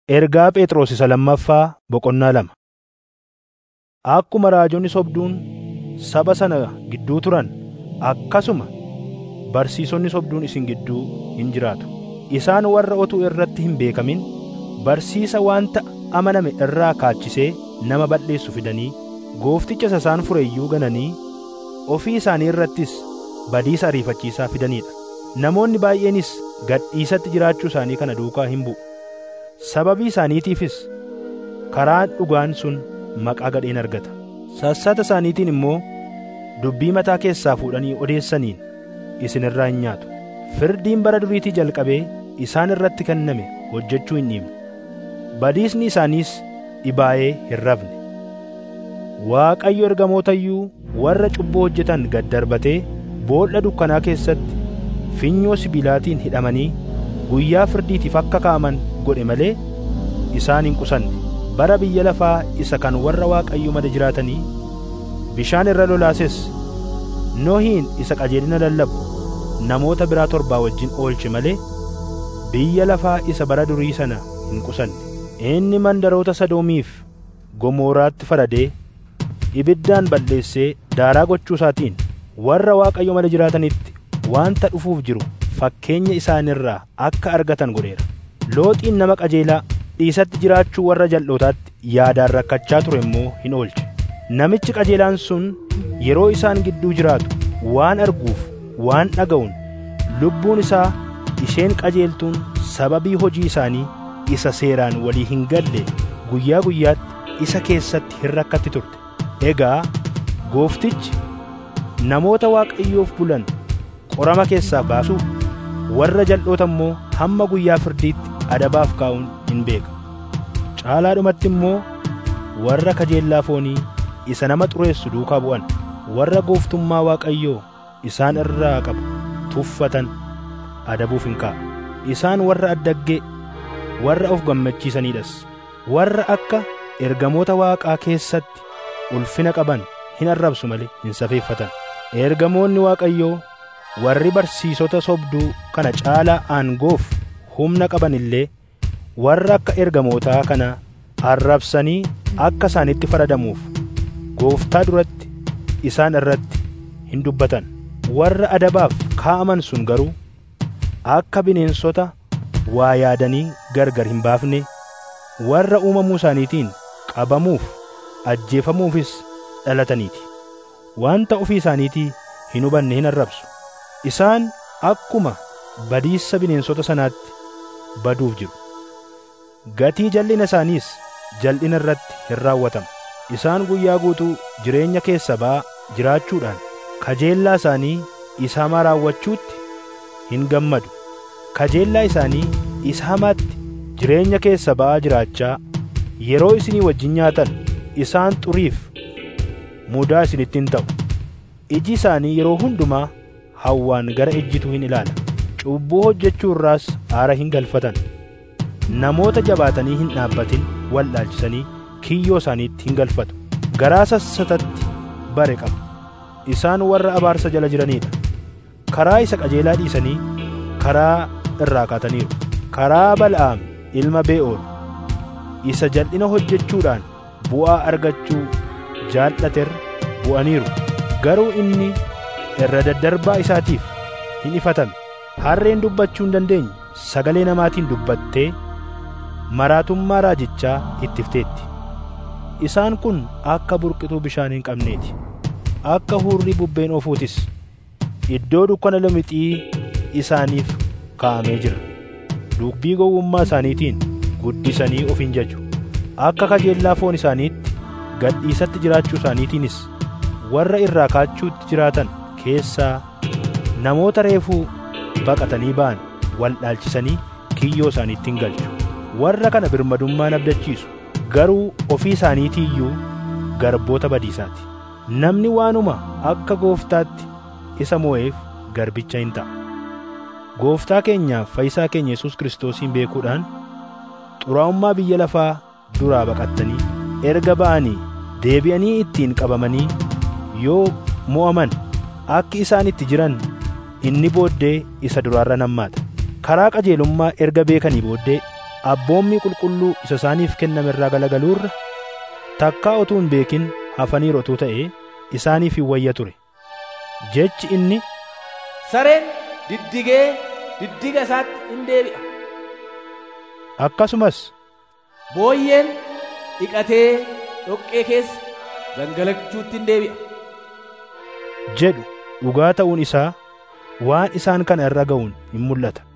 Ergaa Phexros isa lammaffaa boqonnaa 2. Akkuma raajonni sobduun saba sana gidduu turan, akkasuma barsiisonni sobduun isin gidduu hin jiraatu. Isaan warra otuu irratti hin beekamin barsiisa wanta amaname irraa kaachisee nama balleessu fidanii, Goofticha isa isaan fure iyyuu gananii, ofii isaanii irrattis badiisa ariifachiisaa fidanidha. Namoonni baay'eenis gadhiisatti jiraachuu isaanii kana duukaa hin bu'u. Sababii isaaniitiifis karaan dhugaan sun maqaa gadheen argata. Sassata isaaniitiin immoo dubbii mataa keessaa fuudhanii odeessaniin isin irraa hin nyaatu. Firdiin bara duriitii jalqabee isaan irratti kenname hojjechuu hin dhiifne. Badiisni isaaniis dhibaayee hin rafne. Waaqayyo ergamoota iyyuu warra cubbuu hojjetan gad darbatee boolla dukkanaa keessatti finyoo sibiilaatiin hidhamanii guyyaa firdiitiif akka kaa'aman godhe malee isaan hin qusanne. Bara biyya lafaa isa kan warra Waaqayyo mada jiraatanii bishaan irra lolaases Nohiin isa qajeelina lallabu namoota biraa 7 wajjin oolche malee biyya lafaa isa bara durii sana hin qusanne. Inni mandaroota Sodoomiif Gomoraatti faradee ibiddaan balleessee daaraa gochuu isaatiin warra Waaqayyo mada jiraatanitti wanta dhufuuf jiru fakkeenya isaanirraa akka argatan godheera. Looxiin nama qajeelaa dhiisatti jiraachuu warra jal'ootaatti yaadaan rakkachaa ture immoo hin oolche. Namichi qajeelaan sun yeroo isaan gidduu jiraatu waan arguuf waan dhaga'uun lubbuun isaa isheen qajeeltuun sababii hojii isaanii isa seeraan walii hin galle guyyaa guyyaatti isa keessatti hin rakkatti turte. Egaa Gooftichi namoota Waaqayyoof bulan qorama keessaa baasuuf warra jal'oota immoo hamma guyyaa firdiitti adabaaf kaa'uun hin beeka. Caalaadhumatti immoo warra kajeellaa foonii isa nama xureessu duukaa bu'an, warra gooftummaa Waaqayyoo isaan irraa qabu tuffatan adabuuf hin kaa'a. Isaan warra addaggee, warra of gammachiisanidhas, warra akka ergamoota Waaqaa keessatti ulfina qaban hin arrabsu malee hin safeeffatan. Ergamoonni Waaqayyoo warri barsiisota sobduu kana caalaa aangoof humna qaban illee warra akka ergamootaa kana arrabsanii akka isaanitti faradamuuf Gooftaa duratti isaan irratti hin dubbatan. Warra adabaaf kaa'aman sun garuu akka bineensota waa yaadanii gargar hin baafne, warra uumamuu isaaniitiin qabamuuf ajjeefamuufis dhalataniiti. Wanta ofii isaaniitii hin hubanne hin arrabsu. Isaan akkuma badiisa bineensota sanaatti baduuf jiru. Gatii jal'ina isaaniis jal'ina irratti hin raawwatamu. Isaan guyyaa guutuu jireenya keessa ba'aa jiraachuudhaan kajeellaa isaanii isa hamaa raawwachuutti hin gammadu. Kajeellaa isaanii isa hamaatti jireenya keessa ba'aa jiraachaa yeroo isinii wajjin nyaatan isaan xuriif mudaa isinitti hin ta'u. Iji isaanii yeroo hundumaa hawwaan gara ejjituu hin ilaala. Cubbuu hojjechuu irraas aara hin galfatan. Namoota jabaatanii hin dhaabbatin wallaalchisanii kiyyoo isaaniitti hin galfatu. Garaa sassatatti bare qabu. Isaan warra abaarsa jala jiranidha. Karaa isa qajeelaa dhiisanii karaa irraa kaataniiru. Karaa Bal'aam ilma Be'oor isa jal'ina hojjechuudhaan bu'aa argachuu jaallaterra bu'aniiru. Garuu inni irra daddarbaa isaatiif hin ifatame. Harreen dubbachuu hin dandeenye sagalee namaatiin dubbattee maraatummaa raajichaa ittifteetti. Isaan kun akka burqituu bishaan hin qabneeti. Akka hurrii bubbeen oofuutis iddoo dukkana lamixii isaaniif kaa'amee jira. Dubbii gowwummaa isaaniitiin guddisanii of hin jaju. Akka kajeellaa foon isaaniitti gadhiisatti jiraachuu isaaniitiinis warra irraa kaachuutti jiraatan keessaa namoota reefuu baqatanii ba'an waldhaalchisanii kiyyoo isaaniitti hin galchu. Warra kana birmadummaan abdachiisu, garuu ofii isaaniitii iyyuu garboota badiisaati. Namni waanuma akka Gooftaatti isa moo'eef garbicha hin ta'a. Gooftaa keenyaaf Fayyisaa keenya Yesuus Kiristoosiin beekuudhaan xuraa'ummaa biyya lafaa duraa baqattanii erga ba'anii deebi'anii ittiin qabamanii yoo mo'aman akki isaan itti jiran inni booddee isa duraarra nammaata. Karaa qajeelummaa erga beekanii booddee abboommii qulqulluu isa isaaniif kenname irraa galagaluurra takkaa utuu hin beekin hafaniirotuu ta'e isaaniif hin wayya ture. Jechi inni sareen diddigee diddiga isaatti hin deebi'a. Akkasumas booyyeen dhiqatee dhoqqee keessa gangalachuutti hin deebi'a jedhu dhugaa ta'uun isaa waan isaan kana irra ga'uun hin mul'ata.